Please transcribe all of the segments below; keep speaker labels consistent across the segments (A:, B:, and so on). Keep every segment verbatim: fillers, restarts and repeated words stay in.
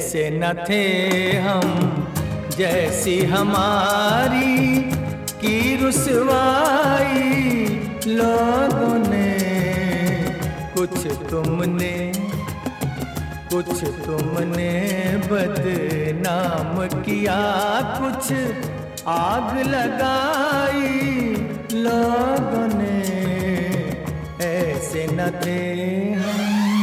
A: ऐसे न थे हम जैसी हमारी की रुसवाई लोगों ने। कुछ तुमने कुछ तुमने बदनाम किया, कुछ आग लगाई लोगों ने। ऐसे न थे हम।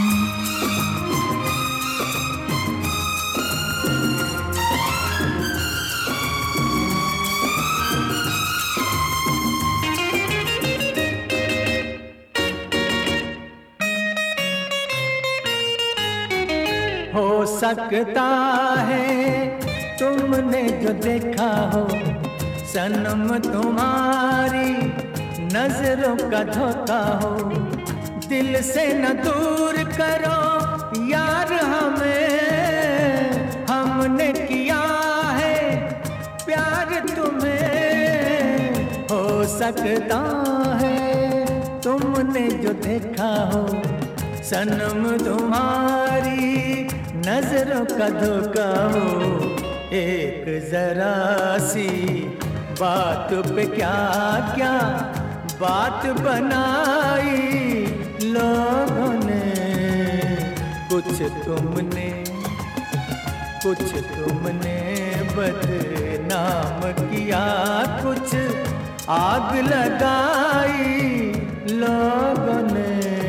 A: हो सकता है तुमने जो देखा हो सनम तुम्हारी नजरों का धोखा हो। दिल से न दूर करो यार हमें, हमने किया है प्यार तुम्हें। हो सकता है तुमने जो देखा हो सनम तुम्हारी नजरों का धोखा हो। एक जरा सी बात पे क्या क्या बात बनाई लोगों ने। कुछ तुमने कुछ तुमने बदनाम किया, कुछ आग लगाई लोगों ने।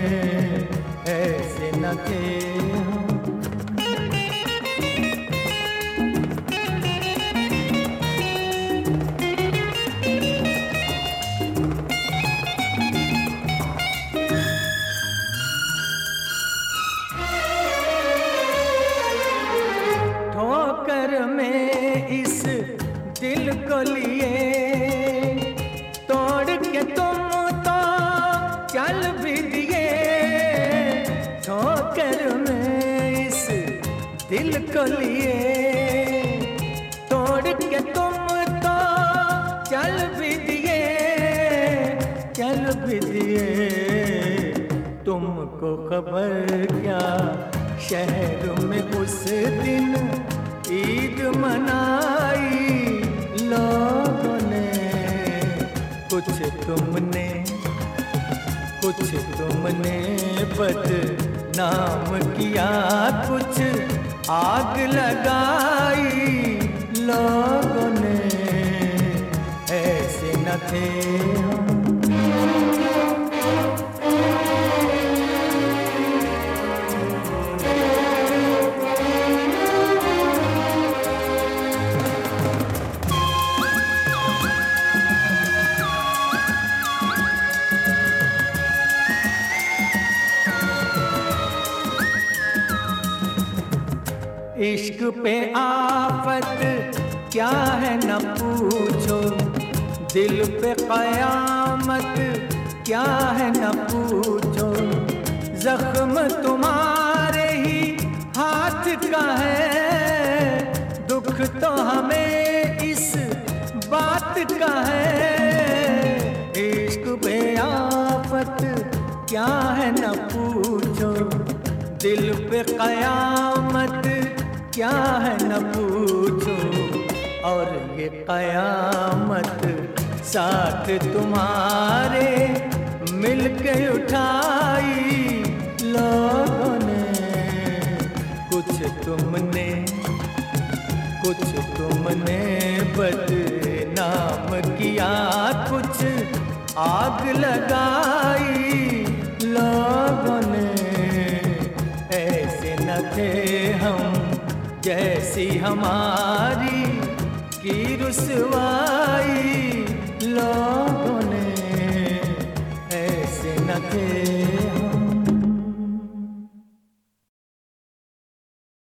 A: ऐसे न थे हम। ठोकर में इस दिल को लिए तोड़ के तुम तो चल भी दिए। ठोकर में इस दिल को लिए तोड़ के तुम तो चल भी दिए, चल भी दिए। तुमको खबर क्या शहर में उस दिन ईद मनाई लोगों ने। कुछ तुमने कुछ तुमने बदनाम किया, कुछ आग लगाई लोगों ने। ऐसे न थे हम। इश्क पे आफत क्या है न पूछो, दिल पे क़यामत क्या है न पूछो। जख्म तुम्हारे ही हाथ का है, दुख तो हमें इस बात का है। इश्क पे आफत क्या है न पूछो, दिल पे क़यामत क्या है न पूछो। और ये क़यामत साथ तुम्हारे मिलके उठाई लोगों ने। कुछ तुमने कुछ तुमने बदनाम किया, कुछ आग लगाई लोगों ने। ऐसे न थे हम जैसी हमारी की रुसवाई लोग